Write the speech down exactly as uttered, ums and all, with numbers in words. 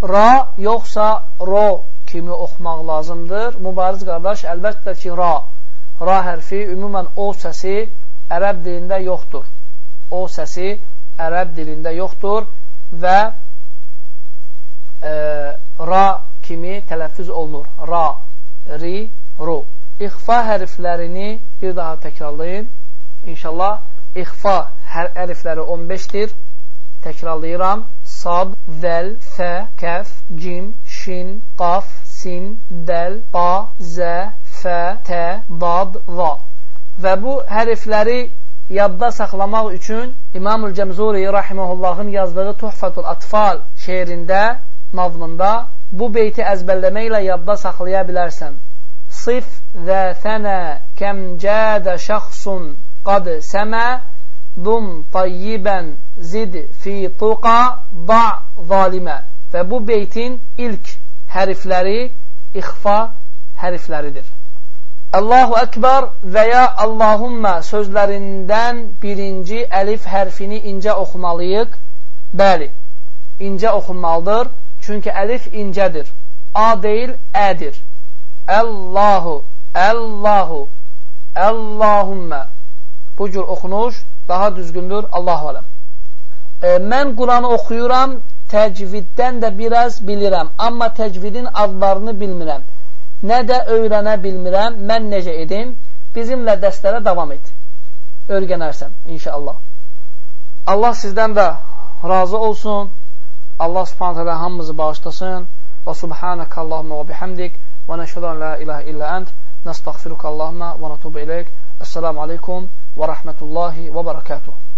ra yoxsa ro kimi oxumaq lazımdır? Mübariz qardaş, əlbəttə ki, ra. Ra hərfi ümumən o səsi ərəb dilində yoxdur. O səsi ərəb dilində yoxdur və e, ra kimi tələffüz olunur. Ra, ri, ru. İxfa hərflərini bir daha təkrarlayın. İnşallah, ixfa hərfləri on beşdir. Təkrarlayıram. Sad, zəl, fə, kəf, cim, şin, qaf, sin, dəl, ba, zə, fə, tə, dad, va. Və bu hərfləri yadda saxlamaq üçün İmam-ül Cəmzuri rahiməhullahın yazdığı Tuhfatul Atfal şeirində, navnında bu beyti əzbərləməklə yadda saxlaya bilərsən. Sif və fənə kəm cədə şəxsun qad səmə dum tayyibən zid fi tuqa da' zalimə. Və bu beytin ilk hərfləri ixfa hərfləridir. Allahu Ekber və ya Allahumma sözlərindən birinci əlif hərfini incə oxumalıyıq. Bəli, incə oxunmalıdır. Çünki əlif incədir. A deyil, ədir. Allahu, Allahu, Allahumma. Bu cür oxunuş daha düzgündür. Allahu aləm. E, mən Quranı oxuyuram, təcviddən də biraz bilirəm. Amma təcvidin adlarını bilmirəm. Nə də öyrənə bilmirəm. Mən necə edim? Bizimlə dərslərə davam et. Öyrənərsən, inşallah. Allah sizdən də razı olsun. Allah subhanət hələ hamımızı bağışlasın. Və subhanəkə Allahümə və bihamdik. Və nəşhədən la ilahə illə ənt. Nəstəğfiruka Allahümə və nətubu iləyik. Əssəlamu aleykum və rəhmətullahi və bərəkatuhu.